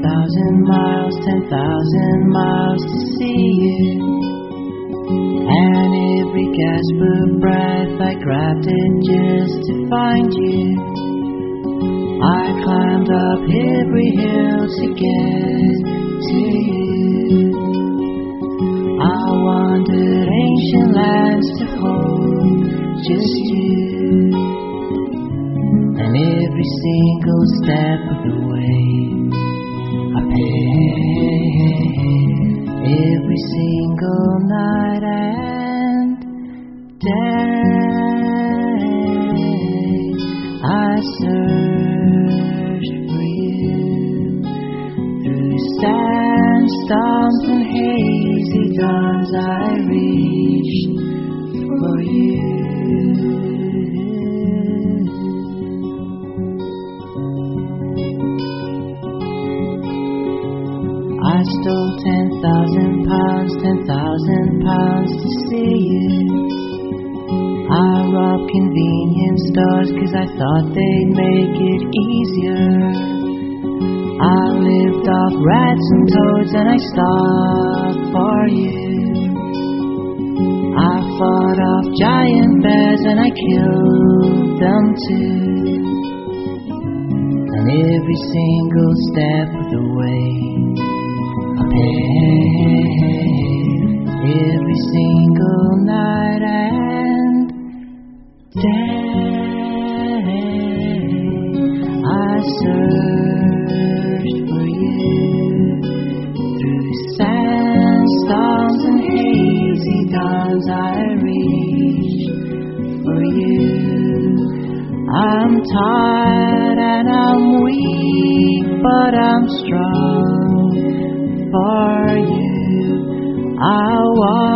10,000 miles, 10,000 miles to see you. And every gasp of breath I grabbed it just to find you. I climbed up every hill to get to you. I wandered ancient lands to hold just you. And every single step of the way I paid. Every single night and day I searched for you. Through sandstorms and hazy dawns I reached for you. I stole 10,000 pounds, 10,000 pounds to see you. I robbed convenience stores 'cause I thought they'd make it easier. I lived off rats and toads and I starved for you. I fought off giant bears and I killed them too. And every single step of the way I paid. Every single night and day I searched for you. Through sandstorms and hazy dawns I reached for you. I'm tired and I'm weak, but I'm strong for you. I want